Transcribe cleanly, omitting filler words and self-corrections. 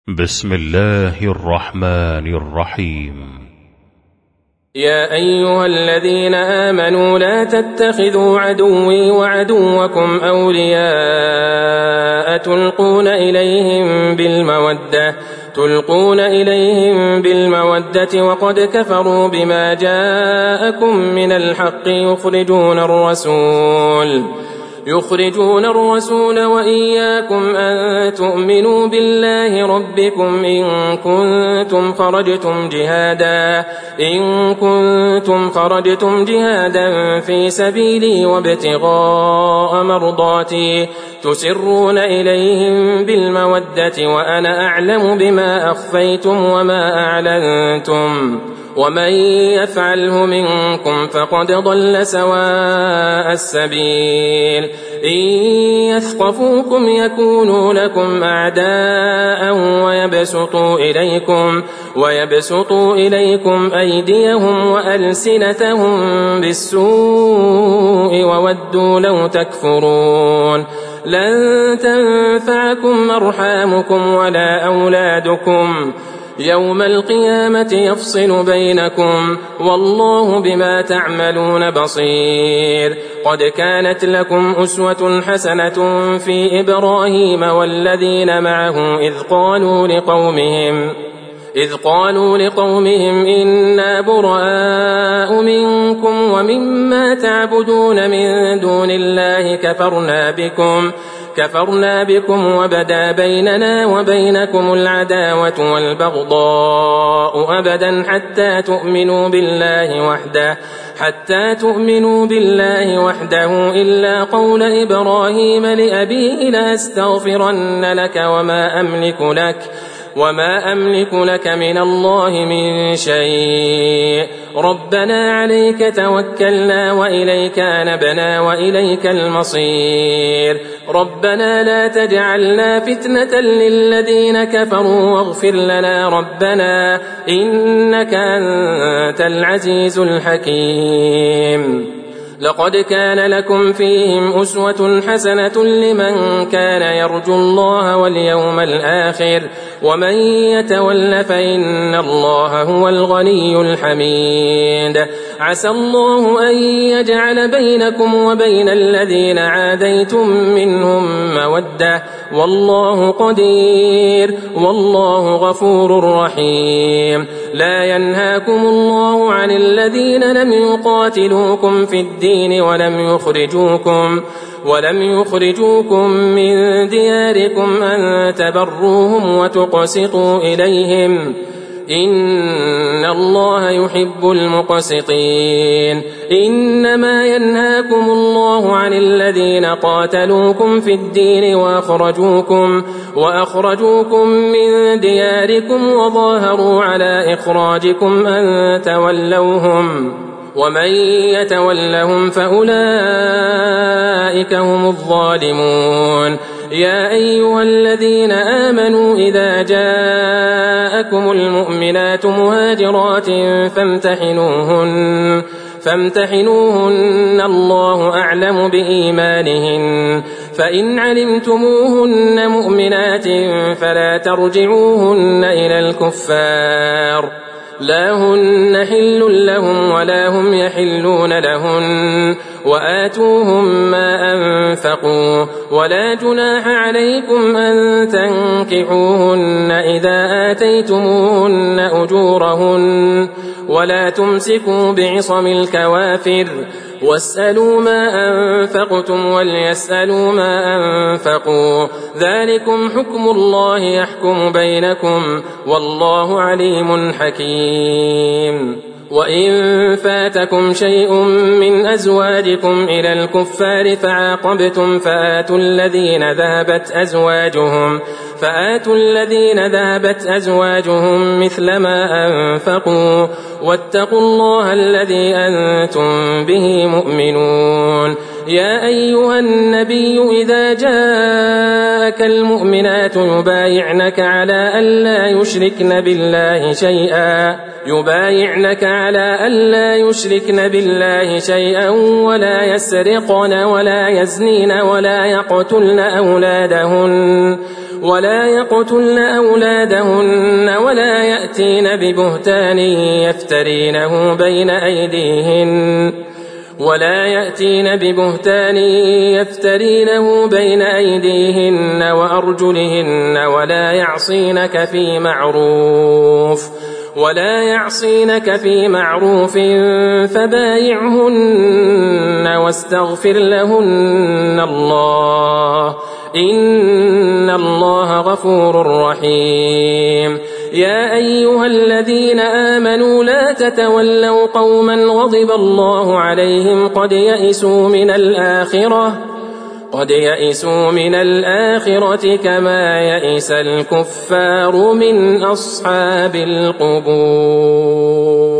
بسم الله الرحمن الرحيم. يا أيها الذين آمنوا لا تتخذوا عدوي وعدوكم أولياء تلقون إليهم بالمودة وقد كفروا بما جاءكم من الحق يخرجون الرسول وإياكم أن تؤمنوا بالله ربكم إن كنتم خرجتم جهادا في سبيلي وابتغاء مرضاتي تسرون إليهم بالمودة وأنا أعلم بما أخفيتم وما أعلنتم ومن يفعله منكم فقد ضل سواء السبيل. إن يثقفوكم يكونوا لكم أعداء ويبسطوا إليكم أيديهم وألسنتهم بالسوء وودوا لو تكفرون. لن تنفعكم أرحامكم ولا أولادكم يوم القيامة يفصل بينكم والله بما تعملون بصير. قد كانت لكم أسوة حسنة في إبراهيم والذين معه إذ قالوا لقومهم إنا براء منكم ومما تعبدون من دون الله كفرنا بكم وبدا بيننا وبينكم العداوة والبغضاء أبدا حتى تؤمنوا بالله وحده إلا قول إبراهيم لأبيه لأستغفرن لك وما أملك لك من الله من شيء. ربنا عليك توكلنا وإليك أنبنا وإليك المصير. ربنا لا تجعلنا فتنة للذين كفروا واغفر لنا ربنا إنك أنت العزيز الحكيم. لقد كان لكم فيهم أسوة حسنة لمن كان يرجو الله واليوم الآخر ومن يتول فإن الله هو الغني الحميد. عسى الله أن يجعل بينكم وبين الذين عاديتم منهم مودة والله قدير والله غفور رحيم. لا ينهاكم الله عن الذين لم يقاتلوكم في الدين ولم يخرجوكم من دياركم أن تبروهم وتقسطوا إليهم إن الله يحب المقسطين. إنما ينهاكم الله عن الذين قاتلوكم في الدين وأخرجوكم من دياركم وظاهروا على إخراجكم أن تولوهم ومن يتولهم فأولئك هم الظالمون. يا أيها الذين آمنوا إذا جاءكم المؤمنات مهاجرات فامتحنوهن الله أعلم بإيمانهن فإن علمتموهن مؤمنات فلا ترجعوهن إلى الكفار لا هن حل لهم ولا هم يحلون لهن وآتوهم ما أنفقوا ولا جناح عليكم أن تنكحوهن إذا آتيتموهن أجورهن ولا تمسكوا بعصم الكوافر واسألوا ما أنفقتم وليسألوا ما أنفقوا ذلكم حكم الله يحكم بينكم والله عليم حكيم. وإن فاتكم شيء من أزواجكم إلى الكفار فعاقبتم فآتوا الذين ذهبت أزواجهم مثل ما أنفقوا واتقوا الله الذي أنتم به مؤمنون. يا أيها النبي إذا جاءك المؤمنات يبايعنك على ألا يشركن بالله شيئا ولا يسرقن ولا يزنين ولا يقتلن أولادهن ولا يقتلن أولادهن ولا يأتين ببهتان يفترينه بين أيديهن وأرجلهن ولا يعصينك في معروف فبايعهن واستغفر لهن الله إن الله غفور رحيم. يا أيها الذين آمنوا لا تتولوا قوما غضب الله عليهم قد يئسوا من الآخرة كما يئس الكفار من أصحاب القبور.